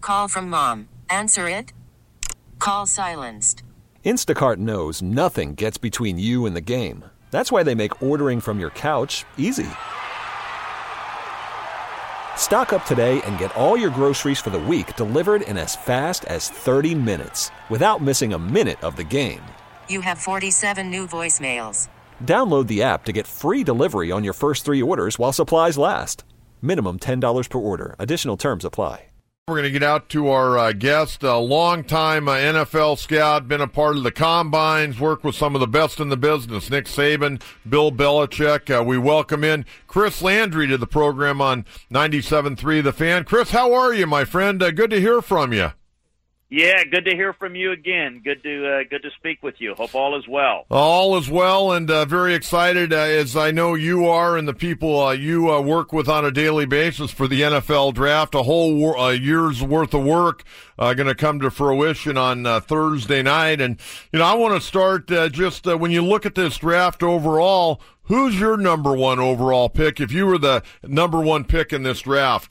Call from mom. Answer it. Call silenced. Instacart knows nothing gets between you and the game. That's why they make ordering from your couch easy. Stock up today and get all your groceries for the week delivered in as fast as 30 minutes without missing a minute of the game. You have 47 new voicemails. Download the app to get free delivery on your first 3 orders while supplies last. Minimum $10 per order. Additional terms apply. We're going to get out to our guest, a longtime NFL scout, been a part of the combines, worked with some of the best in the business, Nick Saban, Bill Belichick. We welcome in Chris Landry to the program on 97.3 The Fan. Chris, how are you, my friend? Good to hear from you. Yeah, good to hear from you again. Good to speak with you. Hope all is well. All is well, and very excited, as I know you are, and the people you work with on a daily basis for the NFL draft. A whole year's worth of work going to come to fruition on Thursday night. And I want to start just when you look at this draft overall. Who's your number one overall pick? If you were the number one pick in this draft.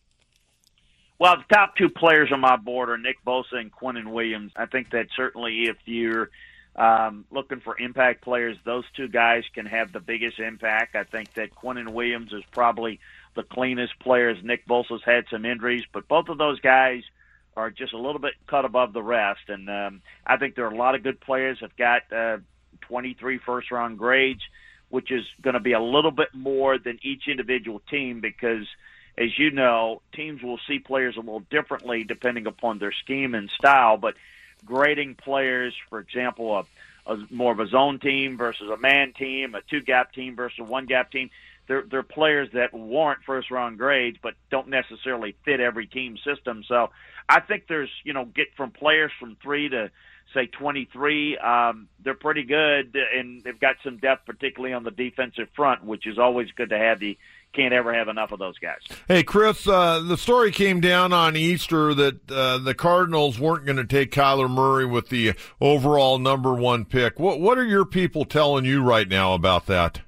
Well, the top 2 players on my board are Nick Bosa and Quinnen Williams. I think that certainly if you're looking for impact players, those 2 guys can have the biggest impact. I think that Quinnen Williams is probably the cleanest player, as Nick Bosa's had some injuries, but both of those guys are just a little bit cut above the rest. And I think there are a lot of good players that got 23 first-round grades, which is going to be a little bit more than each individual team because – as you know, teams will see players a little differently depending upon their scheme and style, but grading players, for example, a more of a zone team versus a man team, a 2-gap team versus a 1-gap team, they're players that warrant first-round grades but don't necessarily fit every team system. So I think there's, get from players from 3 to, say, 23, they're pretty good, and they've got some depth, particularly on the defensive front, which is always good to have. Can't ever have enough of those guys. Hey, Chris, the story came down on Easter that the Cardinals weren't going to take Kyler Murray with the overall number 1 pick. What are your people telling you right now about that?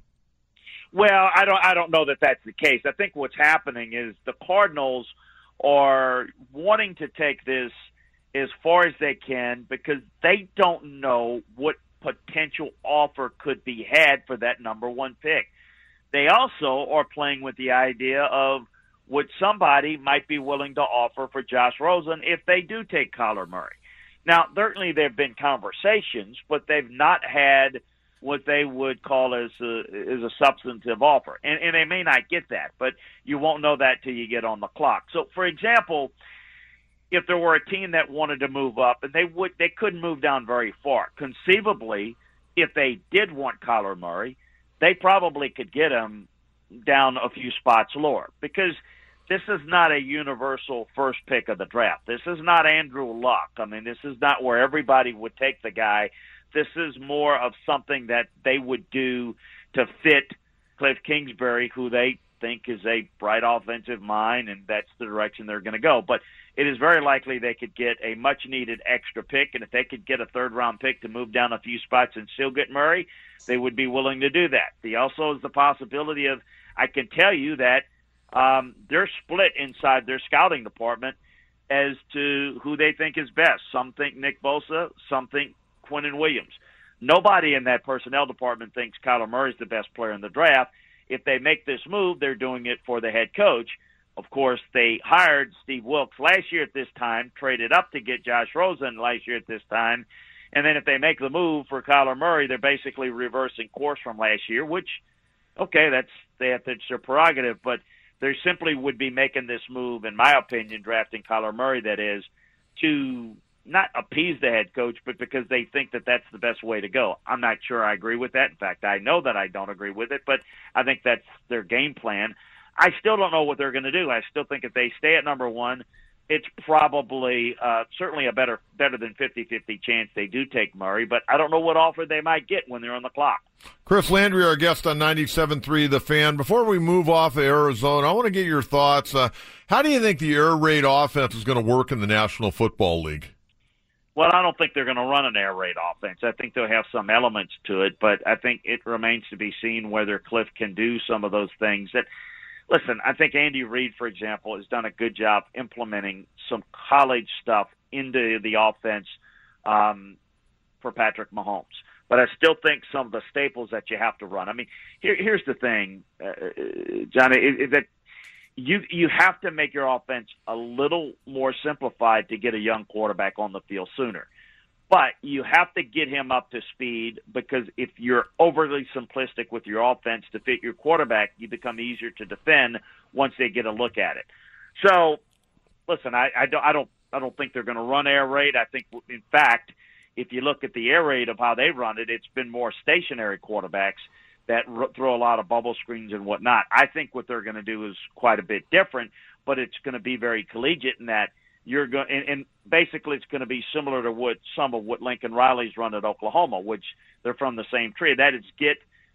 Well, I don't know that that's the case. I think what's happening is the Cardinals are wanting to take this as far as they can because they don't know what potential offer could be had for that number 1 pick. They also are playing with the idea of what somebody might be willing to offer for Josh Rosen if they do take Kyler Murray. Now, certainly there have been conversations, but they've not had what they would call as a substantive offer. And they may not get that, but you won't know that till you get on the clock. So, for example, if there were a team that wanted to move up, and they couldn't move down very far. Conceivably, if they did want Kyler Murray, they probably could get him down a few spots lower because this is not a universal first pick of the draft. This is not Andrew Luck. I mean, this is not where everybody would take the guy. This is more of something that they would do to fit Cliff Kingsbury, who they think is a bright offensive mind, and that's the direction they're going to go. But it is very likely they could get a much-needed extra pick, and if they could get a third-round pick to move down a few spots and still get Murray, they would be willing to do that. There also is the possibility of, I can tell you that they're split inside their scouting department as to who they think is best. Some think Nick Bosa, some think Quinnen Williams. Nobody in that personnel department thinks Kyler Murray is the best player in the draft. If they make this move, they're doing it for the head coach. Of course, they hired Steve Wilks last year at this time, traded up to get Josh Rosen last year at this time, and then if they make the move for Kyler Murray, they're basically reversing course from last year, which, okay, that's their prerogative, but they simply would be making this move, in my opinion, drafting Kyler Murray, that is, to not appease the head coach, but because they think that that's the best way to go. I'm not sure I agree with that. In fact, I know that I don't agree with it, but I think that's their game plan. I still don't know what they're going to do. I still think if they stay at number 1, it's probably certainly a better than 50-50 chance they do take Murray, but I don't know what offer they might get when they're on the clock. Chris Landry, our guest on 97.3 The Fan. Before we move off of Arizona, I want to get your thoughts. How do you think the air raid offense is going to work in the National Football League? Well, I don't think they're going to run an air raid offense. I think they'll have some elements to it, but I think it remains to be seen whether Cliff can do some of those things. That listen, I think Andy Reid, for example, has done a good job implementing some college stuff into the offense for Patrick Mahomes. But I still think some of the staples that you have to run. I mean, here's the thing, Johnny, is that you have to make your offense a little more simplified to get a young quarterback on the field sooner. But you have to get him up to speed, because if you're overly simplistic with your offense to fit your quarterback, you become easier to defend once they get a look at it. So, listen, I don't think they're going to run air raid. I think, in fact, if you look at the air raid of how they run it, it's been more stationary quarterbacks that throw a lot of bubble screens and whatnot. I think what they're going to do is quite a bit different, but it's going to be very collegiate in that you're going, and basically it's going to be similar to some of what Lincoln Riley's run at Oklahoma, which they're from the same tree. That is, get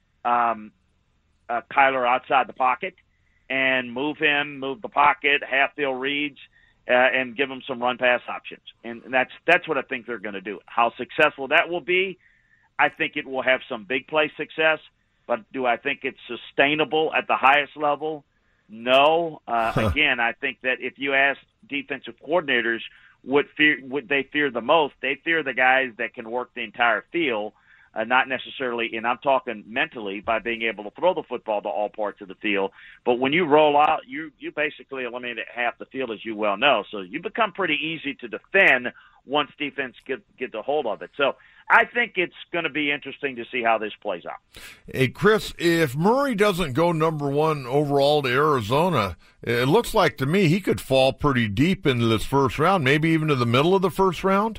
Kyler outside the pocket and move the pocket, half-field reads, and give them some run-pass options. And that's what I think they're going to do. How successful that will be, I think it will have some big play success, but do I think it's sustainable at the highest level? No. Again, I think that if you ask defensive coordinators what they fear the most, they fear the guys that can work the entire field, not necessarily, and I'm talking mentally, by being able to throw the football to all parts of the field. But when you roll out, you basically eliminate half the field, as you well know. So you become pretty easy to defend once defense get a hold of it. So I think it's going to be interesting to see how this plays out. Hey, Chris, if Murray doesn't go number 1 overall to Arizona, it looks like to me he could fall pretty deep into this first round, maybe even to the middle of the first round.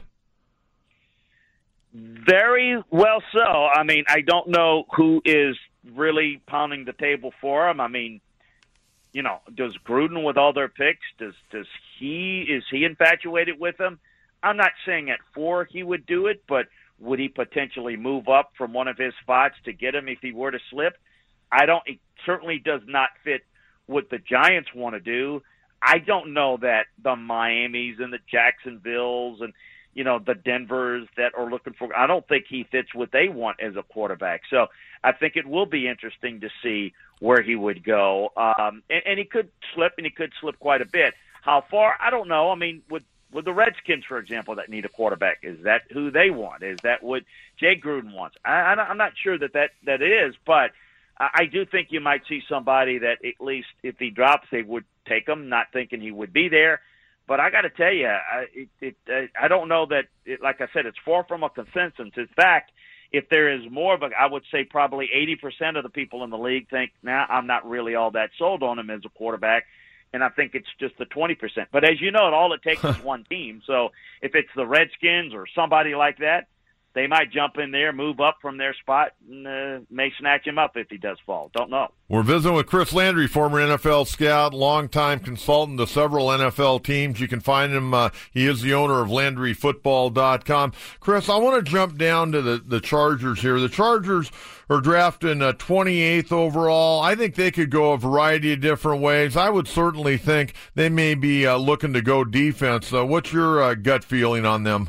Very well so. I mean, I don't know who is really pounding the table for him. I mean, does Gruden, with all their picks, is he infatuated with them? I'm not saying at 4 he would do it, but would he potentially move up from one of his spots to get him if he were to slip? It certainly does not fit what the Giants want to do. I don't know that the Miamis and the Jacksonvilles and the Denvers that are looking for, I don't think he fits what they want as a quarterback. So I think it will be interesting to see where he would go. And he could slip, and he could slip quite a bit. How far? I don't know. I mean, with the Redskins, for example, that need a quarterback, is that who they want? Is that what Jay Gruden wants? I'm not sure that is, but I do think you might see somebody that, at least if he drops, they would take him, not thinking he would be there. But I got to tell you, I don't know that, like I said, it's far from a consensus. In fact, if there is more of I would say probably 80% of the people in the league think, I'm not really all that sold on him as a quarterback. And I think it's just the 20%. But as you know, all it takes is one team. So if it's the Redskins or somebody like that, they might jump in there, move up from their spot, and may snatch him up if he does fall. Don't know. We're visiting with Chris Landry, former NFL scout, longtime consultant to several NFL teams. You can find him. He is the owner of LandryFootball.com. Chris, I want to jump down to the Chargers here. The Chargers are drafting 28th overall. I think they could go a variety of different ways. I would certainly think they may be looking to go defense. What's your gut feeling on them?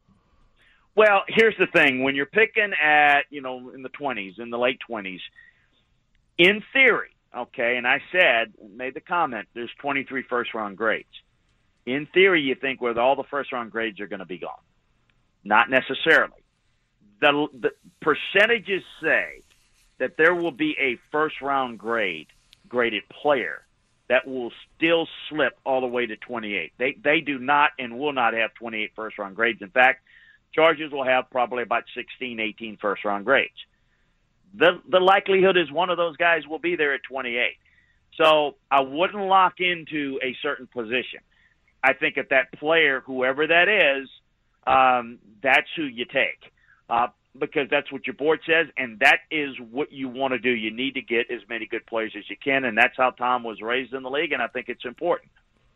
Well, here's the thing. When you're picking at, in the 20s, in the late 20s, in theory, okay, and I made the comment, there's 23 first-round grades. In theory, you think with all the first-round grades are going to be gone. Not necessarily. The percentages say that there will be a first-round graded player that will still slip all the way to 28. They do not and will not have 28 first-round grades. In fact, Chargers will have probably about 16, 18 first-round grades. The likelihood is one of those guys will be there at 28. So I wouldn't lock into a certain position. I think if that player, whoever that is, that's who you take because that's what your board says, and that is what you want to do. You need to get as many good players as you can, and that's how Tom was raised in the league, and I think it's important.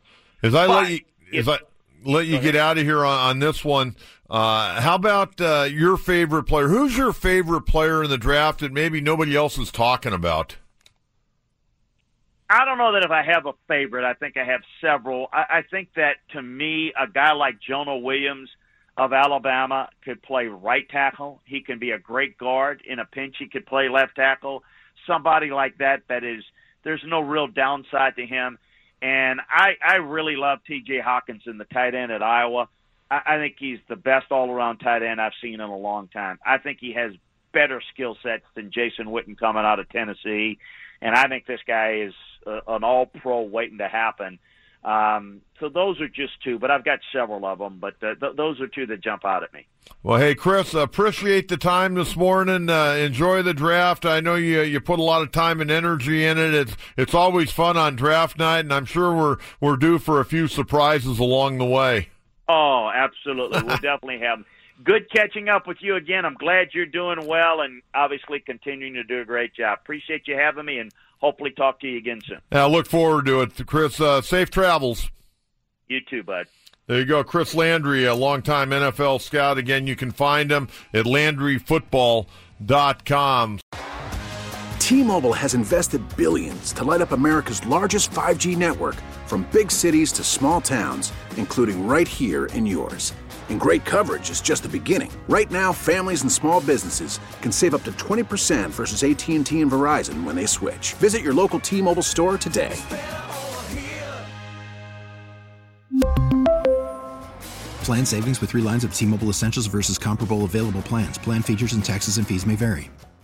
Let you get out of here on this one. How about your favorite player? Who's your favorite player in the draft that maybe nobody else is talking about? I don't know that if I have a favorite. I think I have several. I think that, to me, a guy like Jonah Williams of Alabama could play right tackle. He can be a great guard. In a pinch, he could play left tackle. Somebody like that is There's no real downside to him. And I really love T.J. Hawkinson, the tight end at Iowa. I think he's the best all-around tight end I've seen in a long time. I think he has better skill sets than Jason Witten coming out of Tennessee. And I think this guy is an all-pro waiting to happen. So those are just two, but I've got several of them. But those are two that jump out at me. Well, hey, Chris, appreciate the time this morning. Enjoy the draft. I know you put a lot of time and energy in it. It's always fun on draft night, and I'm sure we're due for a few surprises along the way. Oh, absolutely. We'll definitely have them. Good catching up with you again. I'm glad you're doing well and obviously continuing to do a great job. Appreciate you having me, and hopefully talk to you again soon. I look forward to it. Chris, safe travels. You too, bud. There you go. Chris Landry, a longtime NFL scout. Again, you can find him at LandryFootball.com. T-Mobile has invested billions to light up America's largest 5G network, from big cities to small towns, including right here in yours. And great coverage is just the beginning. Right now, families and small businesses can save up to 20% versus AT&T and Verizon when they switch. Visit your local T-Mobile store today. Plan savings with 3 lines of T-Mobile Essentials versus comparable available plans. Plan features and taxes and fees may vary.